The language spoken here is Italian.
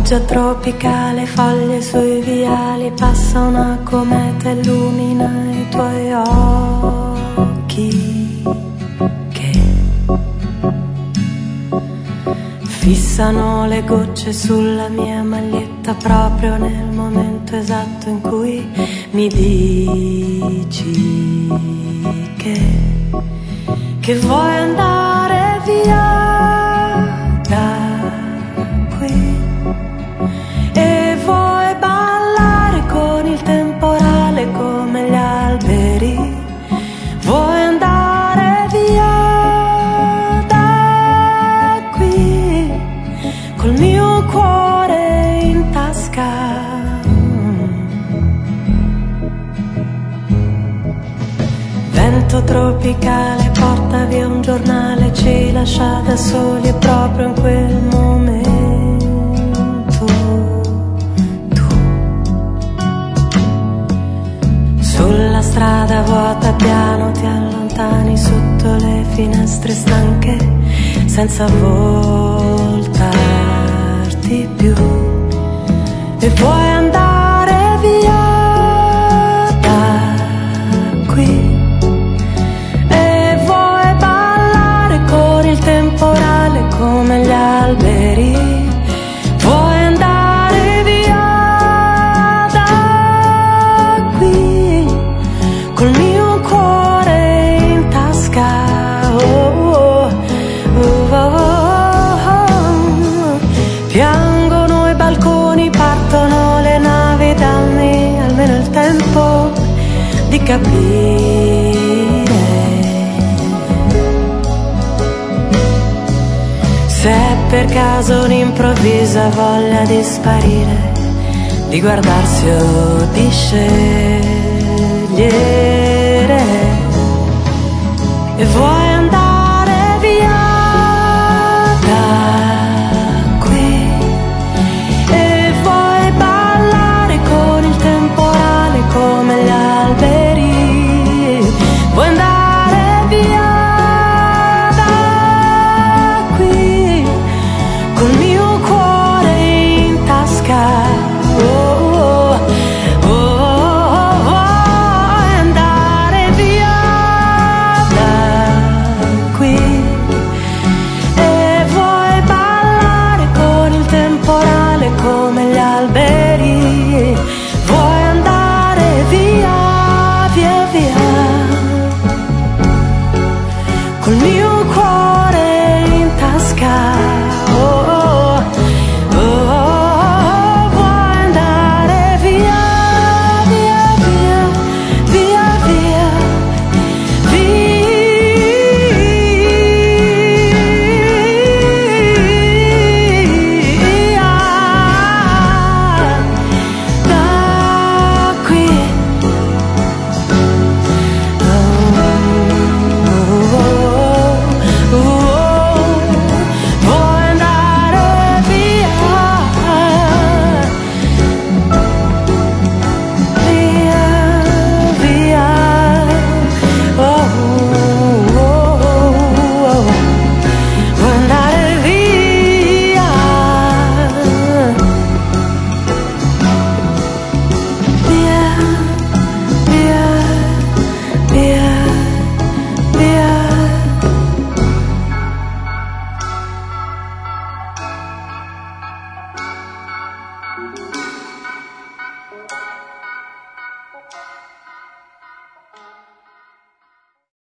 Pioggia tropicale, foglie sui viali, passa una cometa, illumina i tuoi occhi che fissano le gocce sulla mia maglietta proprio nel momento esatto in cui mi dici che vuoi andare via da qui e vuoi ballare con il temporale come gli alberi, vuoi andare via da qui col mio cuore in tasca. Vento tropicale porta via un giornale, ci lascia da soli proprio in quel momento. Tu sulla strada vuota piano ti allontani sotto le finestre stanche senza voltarti più e vuoi andare via da qui. Temporale come gli alberi, vuoi andare via da qui col mio cuore in tasca. Piangono i balconi, partono le navi, dammi almeno il tempo di capire se per caso un'improvvisa voglia di sparire, di guardarsi o di scegliere e vuoi